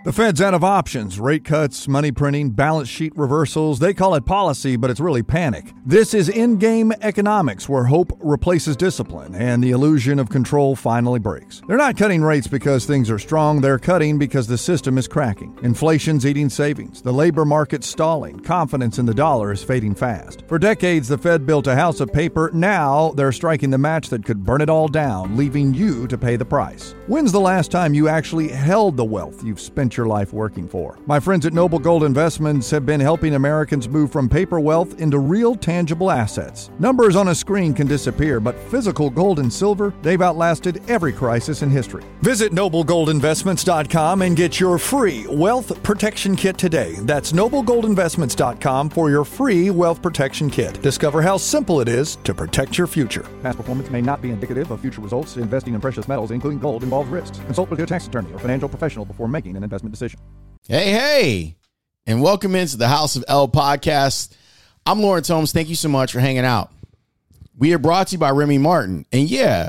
The Fed's out of options. Rate cuts, money printing, balance sheet reversals. They call it policy, but it's really panic. This is in-game economics, where hope replaces discipline and the illusion of control finally breaks. They're not cutting rates because things are strong. They're cutting because the system is cracking. Inflation's eating savings. The labor market's stalling. Confidence in the dollar is fading fast. For decades, the Fed built a house of paper. Now they're striking the match that could burn it all down, leaving you to pay the price. When's the last time you actually held the wealth you've spent your life working for? My friends at Noble Gold Investments have been helping Americans move from paper wealth into real tangible assets. Numbers on a screen can disappear, but physical gold and silver, they've outlasted every crisis in history. Visit noblegoldinvestments.com and get your free wealth protection kit today. That's noblegoldinvestments.com for your free wealth protection kit. Discover how simple it is to protect your future. Past performance may not be indicative of future results. Investing in precious metals, including gold, involves risks. Consult with your tax attorney or financial professional before making an investment decision. Hey, and welcome into the House of L podcast. I'm Lawrence Holmes. Thank you so much for hanging out. We are brought to you by Remy Martin. And yeah,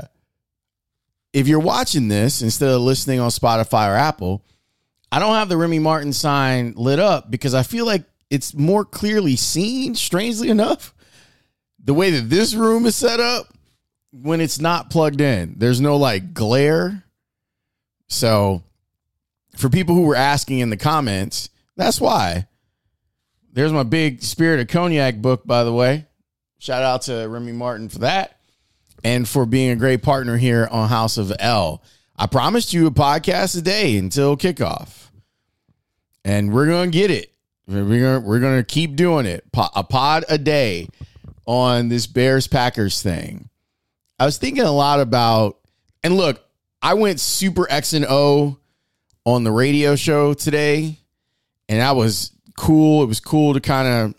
if you're watching this instead of listening on Spotify or Apple, I don't have the Remy Martin sign lit up because I feel like it's more clearly seen, strangely enough, the way that this room is set up when it's not plugged in. There's no like glare. So for people who were asking in the comments, that's why. There's my big Spirit of Cognac book, by the way. Shout out to Remy Martin for that and for being a great partner here on House of L. I promised you a podcast a day until kickoff, and we're going to get it. We're going to keep doing it. A pod a day on this Bears-Packers thing. I was thinking a lot about, and look, I went super X and O on the radio show today, and that was cool. It was cool to kind of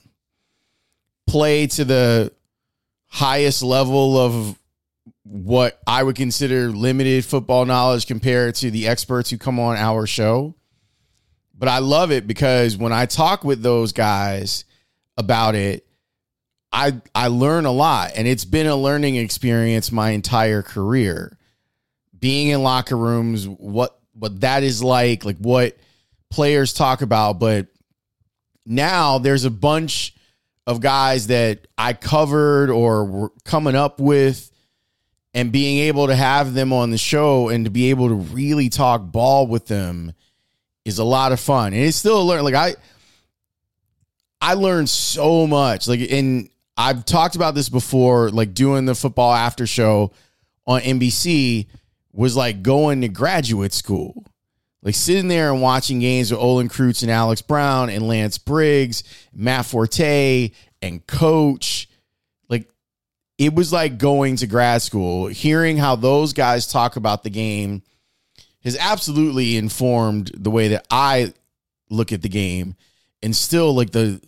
play to the highest level of what I would consider limited football knowledge compared to the experts who come on our show. But I love it because when I talk with those guys about it, I learn a lot, and it's been a learning experience my entire career. Being in locker rooms, what that is like what players talk about. But now there's a bunch of guys that I covered or were coming up with, and being able to have them on the show and to be able to really talk ball with them is a lot of fun. And it's still a learn. Like I learned so much. And I've talked about this before, like doing the football after show on NBC was like going to graduate school, like sitting there and watching games with Olin Kreutz and Alex Brown and Lance Briggs, Matt Forte and Coach. Like it was like going to grad school. Hearing how those guys talk about the game has absolutely informed the way that I look at the game, and still like the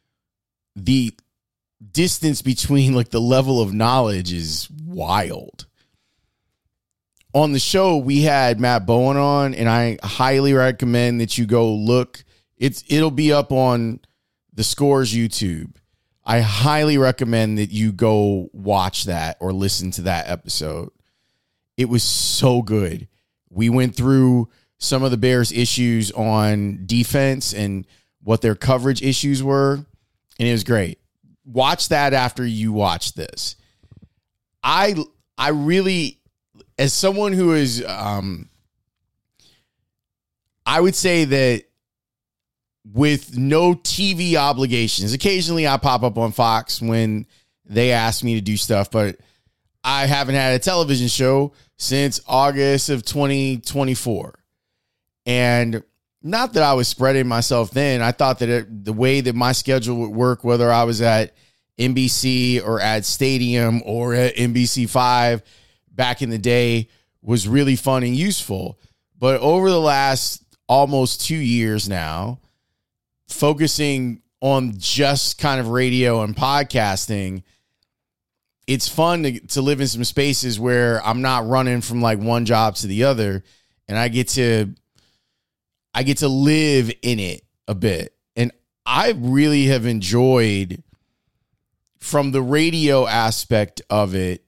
distance between like the level of knowledge is wild. On the show, we had Matt Bowen on, and I highly recommend that you go look. It'll be up on the Scores YouTube. I highly recommend that you go watch that or listen to that episode. It was so good. We went through some of the Bears' issues on defense and what their coverage issues were, and it was great. Watch that after you watch this. I really, as someone who is, I would say that with no TV obligations, occasionally I pop up on Fox when they ask me to do stuff, but I haven't had a television show since August of 2024. And not that I was spreading myself thin. I thought that the way that my schedule would work, whether I was at NBC or at Stadium or at NBC5 back in the day, was really fun and useful. But over the last almost 2 years now, focusing on just kind of radio and podcasting, it's fun to live in some spaces where I'm not running from like one job to the other, and I get to live in it a bit. And I really have enjoyed, from the radio aspect of it,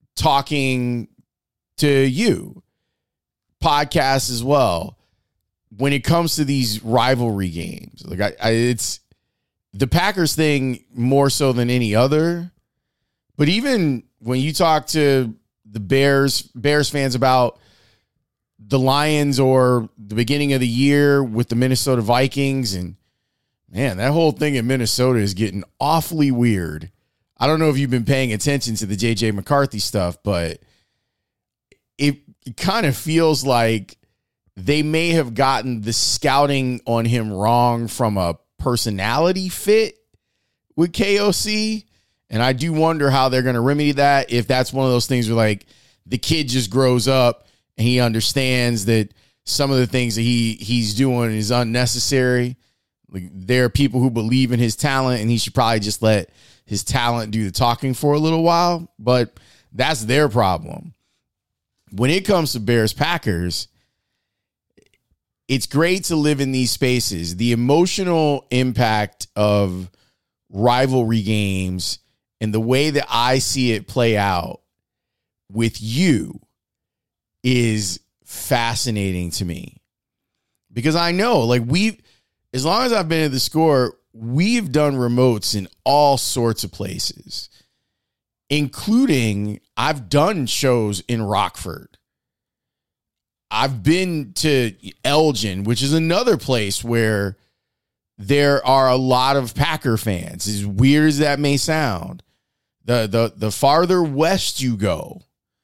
talking to you, podcasts as well. when it comes to these rivalry games. Like it's the Packers thing more so than any other. But even when you talk to the Bears fans about the Lions or the beginning of the year with the Minnesota Vikings, and man, that whole thing in Minnesota is getting awfully weird. I don't know if you've been paying attention to the J.J. McCarthy stuff, but it kind of feels like they may have gotten the scouting on him wrong from a personality fit with KOC. And I do wonder how they're going to remedy that, if that's one of those things where like the kid just grows up and he understands that some of the things that he's doing is unnecessary. Like, there are people who believe in his talent and he should probably just let his talent do the talking for a little while. But that's their problem. When it comes to Bears-Packers, it's great to live in these spaces. The emotional impact of rivalry games and the way that I see it play out with you is fascinating to me. Because I know, like, as long as I've been at the Score, we've done remotes in all sorts of places, including I've done shows in Rockford. I've been to Elgin, which is another place where there are a lot of Packer fans, as weird as that may sound. The farther west you go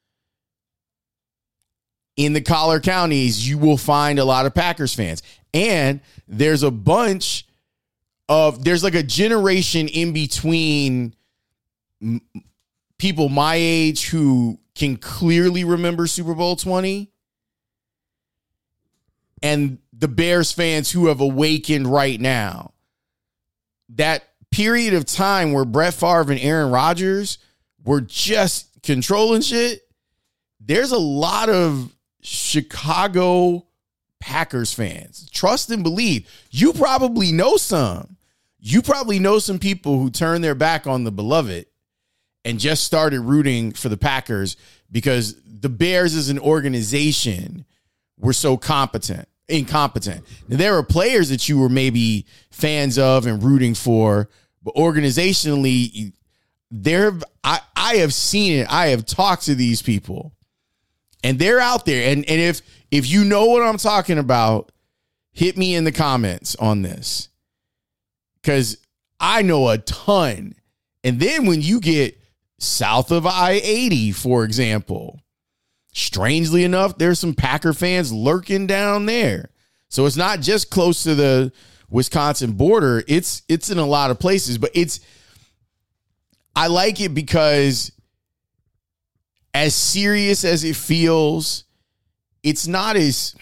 in the collar counties, you will find a lot of Packers fans. And there's a bunch of, there's like a generation in between people my age who can clearly remember Super Bowl 20 and the Bears fans who have awakened right now. That period of time where Brett Favre and Aaron Rodgers were just controlling shit, there's a lot of Chicago Packers fans. Trust and believe. You probably know some. You probably know some people who turned their back on the beloved and just started rooting for the Packers because the Bears as an organization were so incompetent. Now, there are players that you were maybe fans of and rooting for, but organizationally, I have seen it. I have talked to these people, and they're out there. And if you know what I'm talking about, hit me in the comments on this, because I know a ton. And then when you get south of I-80, for example, strangely enough, there's some Packer fans lurking down there. So it's not just close to the Wisconsin border. It's in a lot of places, but I like it because as serious as it feels, it's not as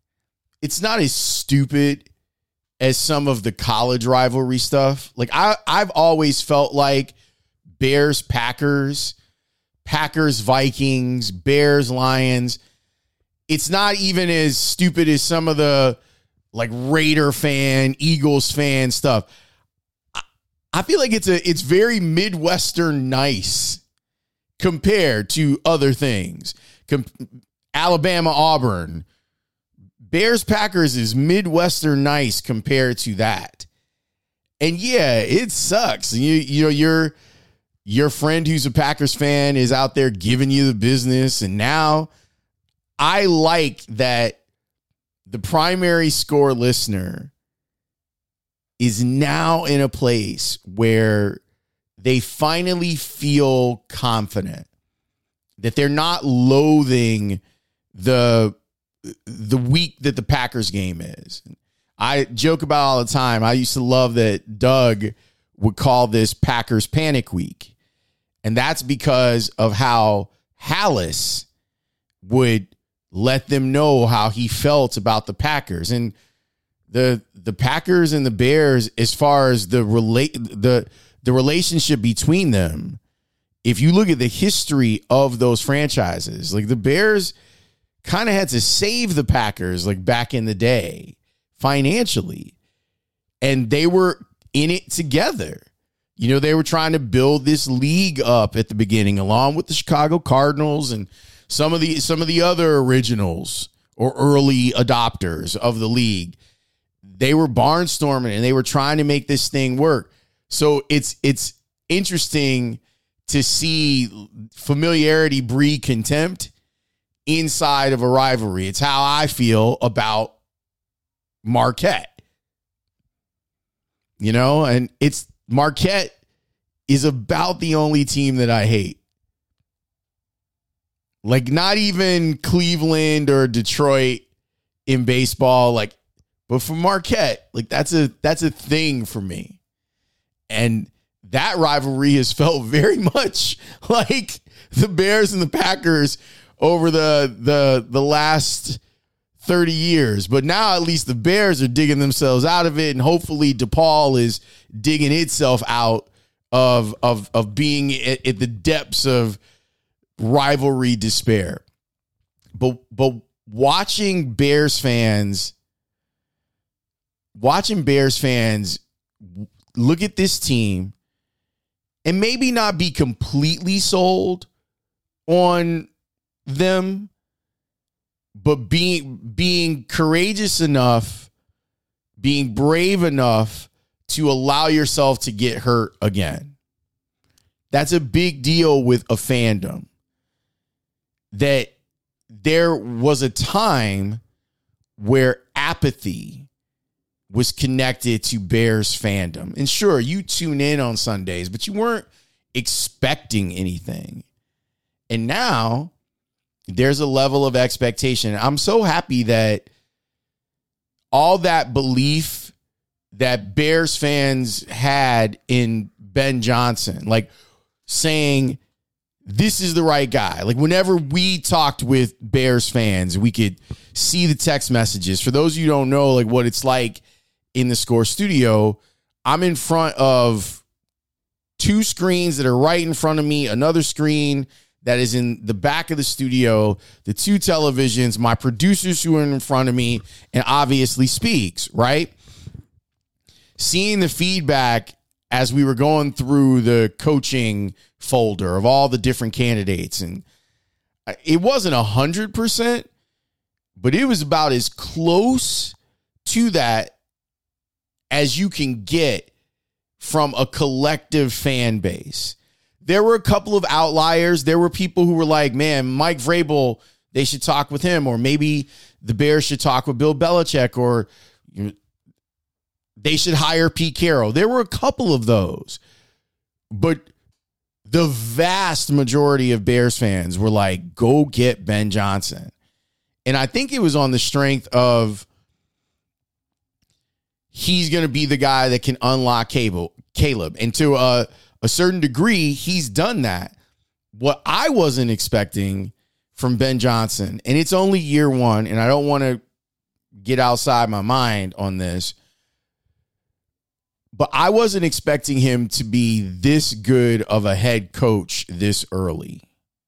stupid as some of the college rivalry stuff. Like I've always felt like Bears, Packers, Vikings, Bears, Lions, it's not even as stupid as some of the like Raider fan, Eagles fan stuff. I feel like it's very Midwestern nice compared to other things. Alabama, Auburn, Bears, Packers is Midwestern nice compared to that. And yeah, it sucks. You know, your friend who's a Packers fan is out there giving you the business. And now I like that the primary Score listener is now in a place where they finally feel confident that they're not loathing the week that the Packers game is. I joke about all the time. I used to love that Doug would call this Packers Panic Week. And that's because of how Hallis would let them know how he felt about the Packers. And the Packers and the Bears, as far as the relationship between them, if you look at the history of those franchises, like the Bears kind of had to save the Packers like back in the day financially. And they were in it together. You know, they were trying to build this league up at the beginning, along with the Chicago Cardinals and some of the other originals or early adopters of the league. They were barnstorming and they were trying to make this thing work. So it's interesting to see familiarity breed contempt inside of a rivalry. It's how I feel about Marquette. You know, and it's Marquette is about the only team that I hate. Like, not even Cleveland or Detroit in baseball, like, but for Marquette, like, that's a thing for me. And that rivalry has felt very much like the Bears and the Packers over the last 30 years. But now at least the Bears are digging themselves out of it, and hopefully DePaul is digging itself out of being at the depths of rivalry despair. But watching Bears fans look at this team and maybe not be completely sold on them, but being courageous enough, being brave enough to allow yourself to get hurt again. That's a big deal with a fandom. That there was a time where apathy was connected to Bears fandom. And sure, you tune in on Sundays, but you weren't expecting anything. And now there's a level of expectation. I'm so happy that all that belief that Bears fans had in Ben Johnson, like saying, this is the right guy. Like, whenever we talked with Bears fans, we could see the text messages. For those of you who don't know, like, what it's like in the Score studio, I'm in front of two screens that are right in front of me, another screen that is in the back of the studio, the two televisions, my producers who are in front of me, and obviously Speaks, right? Seeing the feedback as we were going through the coaching folder of all the different candidates. And it wasn't 100%, but it was about as close to that as you can get from a collective fan base. There were a couple of outliers. There were people who were like, man, Mike Vrabel, they should talk with him, or maybe the Bears should talk with Bill Belichick, or they should hire Pete Carroll. There were a couple of those, but the vast majority of Bears fans were like, go get Ben Johnson. And I think it was on the strength of he's going to be the guy that can unlock Caleb. And to a certain degree, he's done that. What I wasn't expecting from Ben Johnson, and it's only year one, and I don't want to get outside my mind on this, but I wasn't expecting him to be this good of a head coach this early.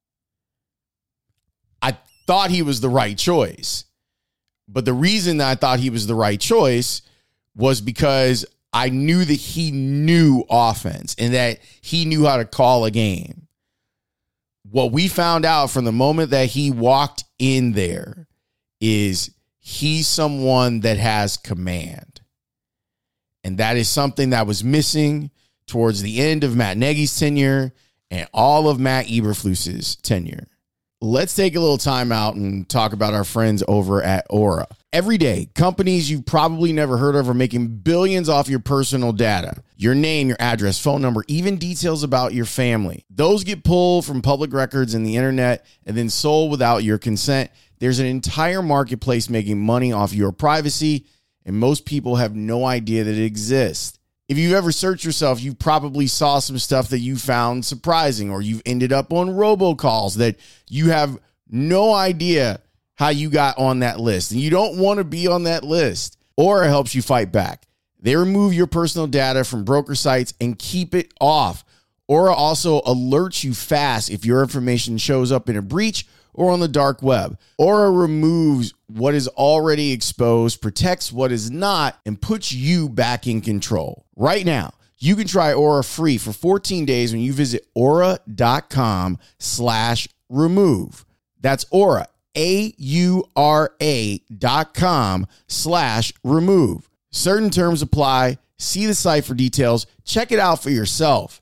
I thought he was the right choice. But the reason that I thought he was the right choice was because I knew that he knew offense and that he knew how to call a game. What we found out from the moment that he walked in there is he's someone that has command. And that is something that was missing towards the end of Matt Nagy's tenure and all of Matt Eberflus's tenure. Let's take a little time out and talk about our friends over at Aura. Every day, companies you've probably never heard of are making billions off your personal data. Your name, your address, phone number, even details about your family. Those get pulled from public records and the internet and then sold without your consent. There's an entire marketplace making money off your privacy, and most people have no idea that it exists. If you've ever searched yourself, you probably saw some stuff that you found surprising, or you've ended up on robocalls that you have no idea how you got on that list, and you don't want to be on that list. Aura helps you fight back. They remove your personal data from broker sites and keep it off. Aura also alerts you fast if your information shows up in a breach or on the dark web. Aura removes what is already exposed, protects what is not, and puts you back in control. Right now, you can try Aura free for 14 days when you visit aura.com/remove. That's Aura, aura.com/remove. Certain terms apply. See the site for details. Check it out for yourself.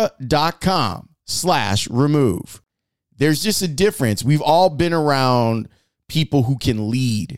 Aura.com/remove. There's just a difference. We've all been around people who can lead.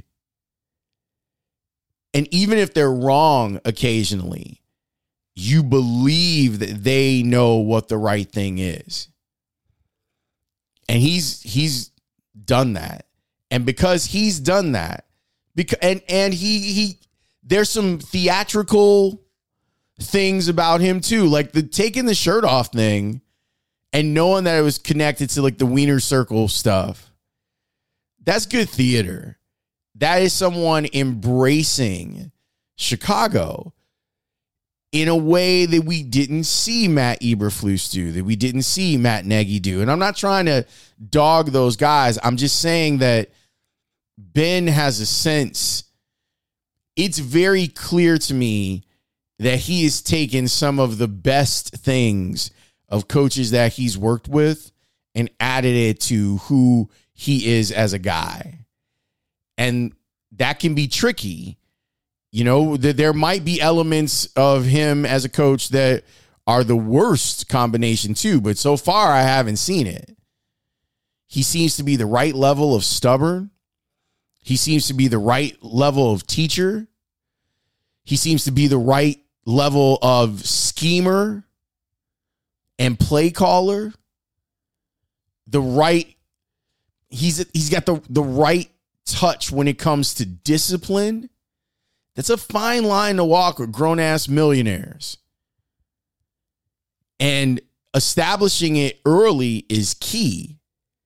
And even if they're wrong occasionally, you believe that they know what the right thing is. And he's done that. And because he's done that, and he there's some theatrical things about him too, like the taking the shirt off thing and knowing that it was connected to like the Wiener Circle stuff. That's good theater. That is someone embracing Chicago in a way that we didn't see Matt Eberflus do, that we didn't see Matt Nagy do. And I'm not trying to dog those guys. I'm just saying that Ben has a sense. It's very clear to me that he has taken some of the best things of coaches that he's worked with and added it to who he is as a guy. And that can be tricky. You know, there might be elements of him as a coach that are the worst combination too, but so far I haven't seen it. He seems to be the right level of stubborn. He seems to be the right level of teacher. He seems to be the right level of schemer and play caller. He's got the right touch when it comes to discipline. That's a fine line to walk with grown-ass millionaires. And establishing it early is key.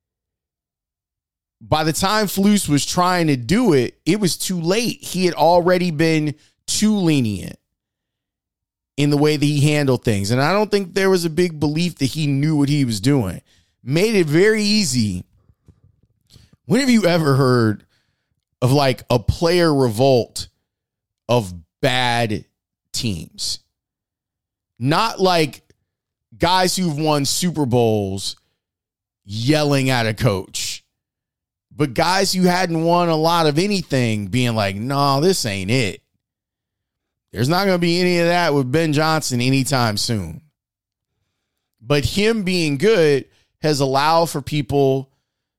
By the time Flus was trying to do it, it was too late. He had already been too lenient in the way that he handled things. And I don't think there was a big belief that he knew what he was doing. Made it very easy. When have you ever heard of like a player revolt of bad teams? Not like guys who've won Super Bowls yelling at a coach, but guys who hadn't won a lot of anything being like, no, this ain't it. There's not going to be any of that with Ben Johnson anytime soon. But him being good has allowed for people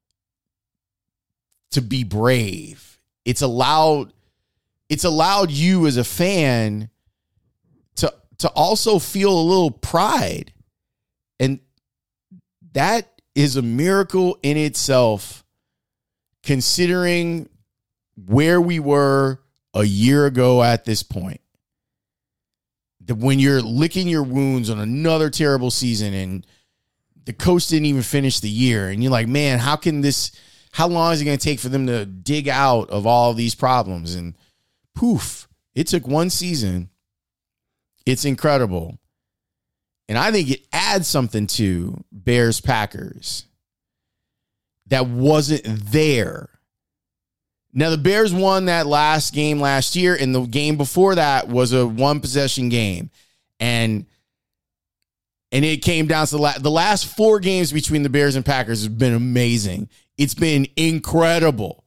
to be brave. It's allowed you as a fan to also feel a little pride. And that is a miracle in itself, considering where we were a year ago at this point. That when you're licking your wounds on another terrible season and the coach didn't even finish the year, and you're like, man, how long is it going to take for them to dig out of all of these problems? And poof, it took one season. It's incredible. And I think it adds something to Bears-Packers that wasn't there. Now, the Bears won that last game last year, and the game before that was a one-possession game. And it came down to the last 4 games between the Bears and Packers have been amazing. It's been incredible.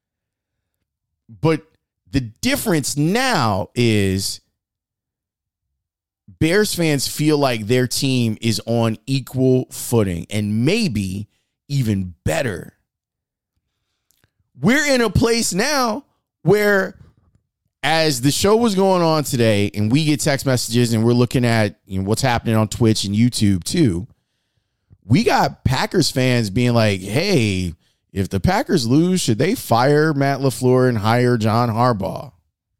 But the difference now is Bears fans feel like their team is on equal footing and maybe even better. We're in a place now where, as the show was going on today, and we get text messages and we're looking at what's happening on Twitch and YouTube too, we got Packers fans being like, hey, if the Packers lose, should they fire Matt LaFleur and hire John Harbaugh?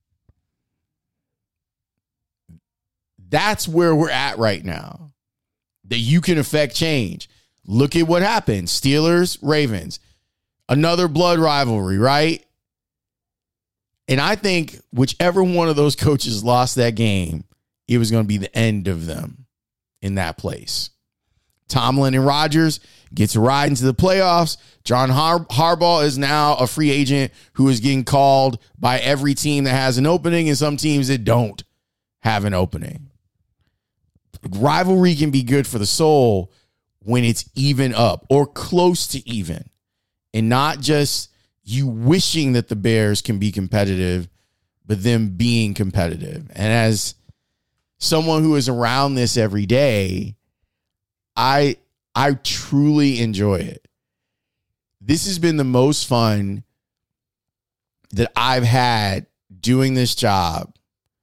That's where we're at right now. That you can affect change. Look at what happened. Steelers, Ravens. Another blood rivalry, right? And I think whichever one of those coaches lost that game, it was going to be the end of them in that place. Tomlin and Rodgers get to ride into the playoffs. John Harbaugh is now a free agent who is getting called by every team that has an opening and some teams that don't have an opening. Rivalry can be good for the soul when it's even up or close to even, and not just you wishing that the Bears can be competitive, but them being competitive. And as someone who is around this every day, I truly enjoy it. This has been the most fun that I've had doing this job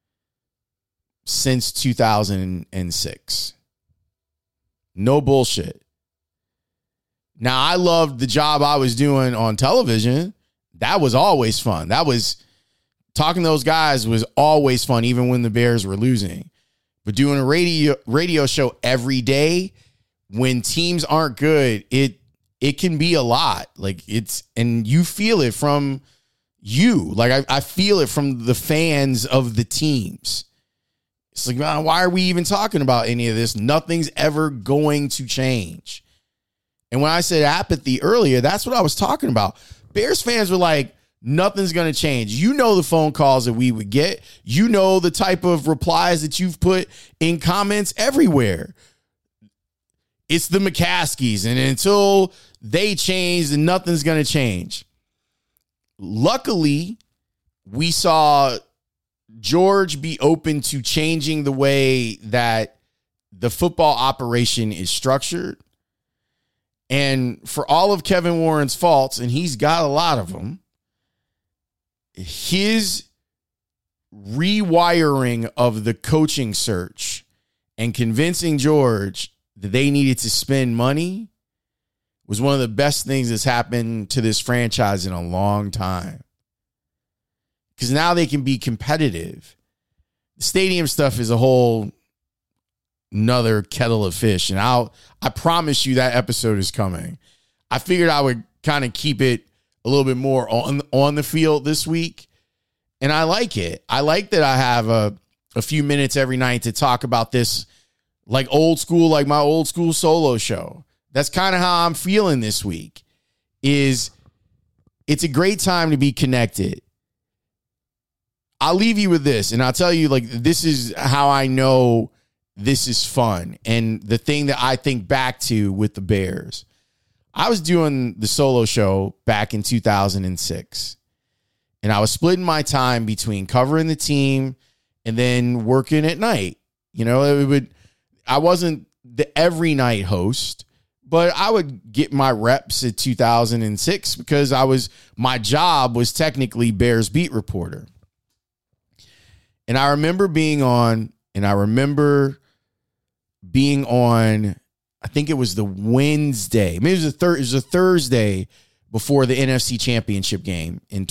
since 2006. No bullshit. Now, I loved the job I was doing on television. That was always fun. Talking to those guys was always fun, even when the Bears were losing. But doing a radio show every day when teams aren't good, it can be a lot. And you feel it from you. I feel it from the fans of the teams. It's like, man, why are we even talking about any of this? Nothing's ever going to change. And when I said apathy earlier, that's what I was talking about. Bears fans were like, nothing's going to change. You know the phone calls that we would get. You know the type of replies that you've put in comments everywhere. It's the McCaskies, and until they change, then nothing's going to change. Luckily, we saw George be open to changing the way that the football operation is structured. And for all of Kevin Warren's faults, and he's got a lot of them, his rewiring of the coaching search and convincing George that they needed to spend money was one of the best things that's happened to this franchise in a long time. Because now they can be competitive. The stadium stuff is a whole another kettle of fish. And I promise you that episode is coming. I figured I would kind of keep it a little bit more on the field this week. And I like it. I like that I have a few minutes every night to talk about this like old school, like my old school solo show. That's kind of how I'm feeling this week. It's a great time to be connected. I'll leave you with this, and I'll tell you, this is how I know this is fun. And the thing that I think back to with the Bears, I was doing the solo show back in 2006, and I was splitting my time between covering the team and then working at night. I wasn't the every night host, but I would get my reps at 2006 because my job was technically Bears beat reporter. And I remember being on, I think it was the Wednesday, maybe it was a Thursday before the NFC Championship game in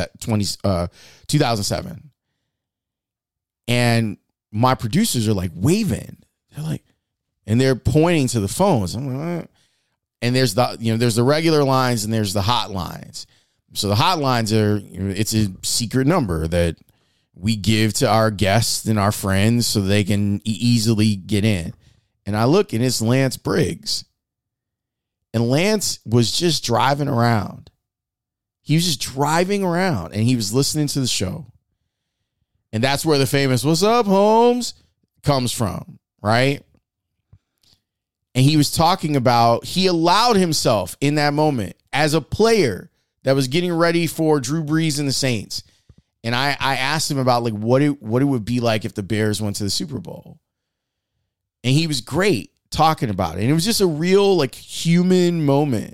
2007. And my producers are like waving. They're like, and they're pointing to the phones. I'm like, and there's the regular lines and there's the hotlines. So the hotlines it's a secret number that we give to our guests and our friends so they can easily get in. And I look, and it's Lance Briggs. And Lance was just driving around. He was just driving around, and he was listening to the show. And that's where the famous "What's up, Holmes?" comes from, right? And he was talking about, he allowed himself in that moment as a player that was getting ready for Drew Brees and the Saints. And I asked him about what it would be like if the Bears went to the Super Bowl. And he was great talking about it. And it was just a real human moment.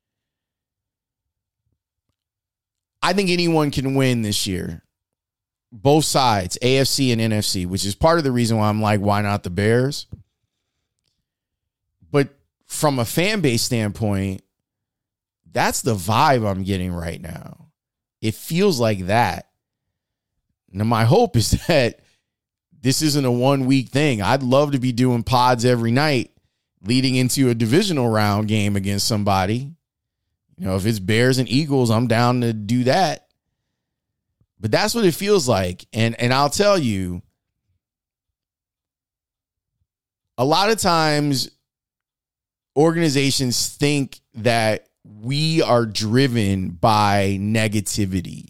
I think anyone can win this year. Both sides, AFC and NFC, which is part of the reason why I'm like, why not the Bears? But from a fan base standpoint, that's the vibe I'm getting right now. It feels like that. Now, my hope is that this isn't a 1 week thing. I'd love to be doing pods every night leading into a divisional round game against somebody. If it's Bears and Eagles, I'm down to do that. But that's what it feels like. And I'll tell you, a lot of times organizations think that we are driven by negativity.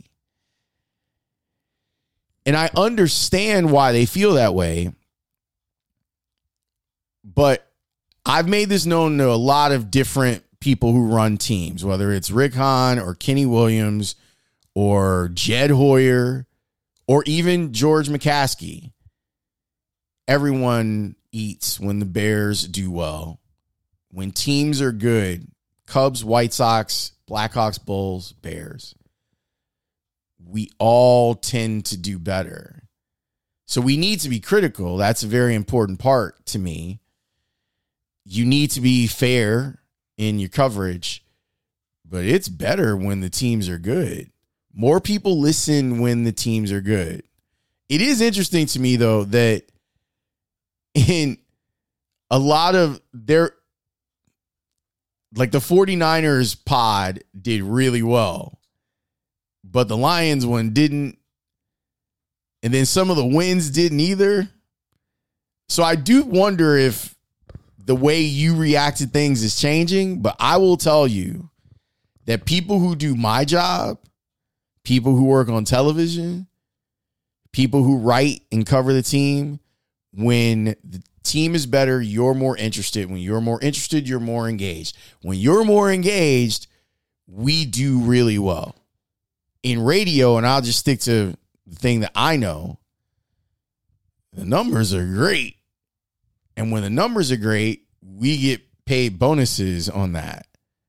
And I understand why they feel that way. But I've made this known to a lot of different people who run teams, whether it's Rick Hahn or Kenny Williams or Jed Hoyer or even George McCaskey. Everyone eats when the Bears do well. When teams are good, Cubs, White Sox, Blackhawks, Bulls, Bears, we all tend to do better. So we need to be critical. That's a very important part to me. You need to be fair in your coverage, but it's better when the teams are good. More people listen when the teams are good. It is interesting to me, though, that in a lot of their, like the 49ers pod did really well, but the Lions one didn't. And then some of the wins didn't either. So I do wonder if the way you react to things is changing, but I will tell you that people who do my job, people who work on television, people who write and cover the team, when the team is better, you're more interested. When you're more interested, you're more engaged. When you're more engaged, we do really well. In radio, and I'll just stick to the thing that I know, the numbers are great. And when the numbers are great, we get paid bonuses on that.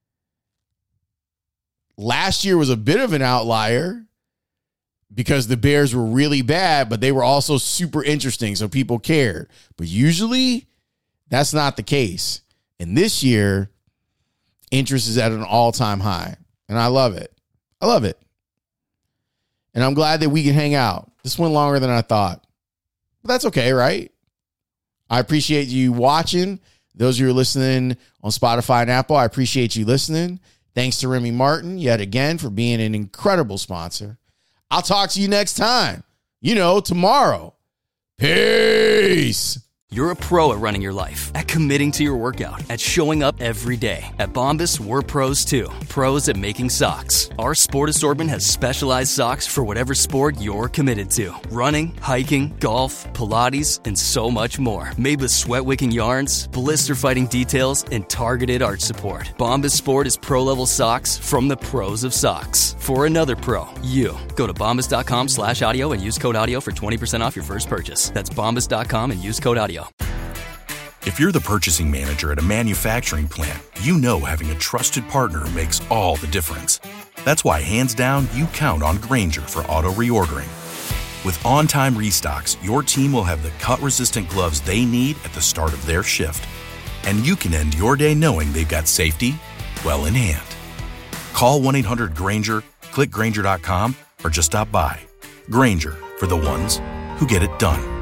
Last year was a bit of an outlier because the Bears were really bad, but they were also super interesting, so people cared. But usually, that's not the case. And this year, interest is at an all-time high. And I love it. I love it. And I'm glad that we can hang out. This went longer than I thought. But that's okay, right? I appreciate you watching. Those who are listening on Spotify and Apple, I appreciate you listening. Thanks to Remy Martin yet again for being an incredible sponsor. I'll talk to you next time. Tomorrow. Peace. You're a pro at running your life, at committing to your workout, at showing up every day. At Bombas, we're pros too. Pros at making socks. Our sport assortment has specialized socks for whatever sport you're committed to. Running, hiking, golf, Pilates, and so much more. Made with sweat-wicking yarns, blister-fighting details, and targeted arch support. Bombas Sport is pro-level socks from the pros of socks. For another pro, you. Go to bombas.com/audio and use code audio for 20% off your first purchase. That's bombas.com and use code audio. If you're the purchasing manager at a manufacturing plant, you know having a trusted partner makes all the difference. That's why, hands down, you count on Grainger for auto reordering. With on-time restocks, your team will have the cut-resistant gloves they need at the start of their shift. And you can end your day knowing they've got safety well in hand. Call 1-800-GRAINGER, click Grainger.com, or just stop by. Grainger, for the ones who get it done.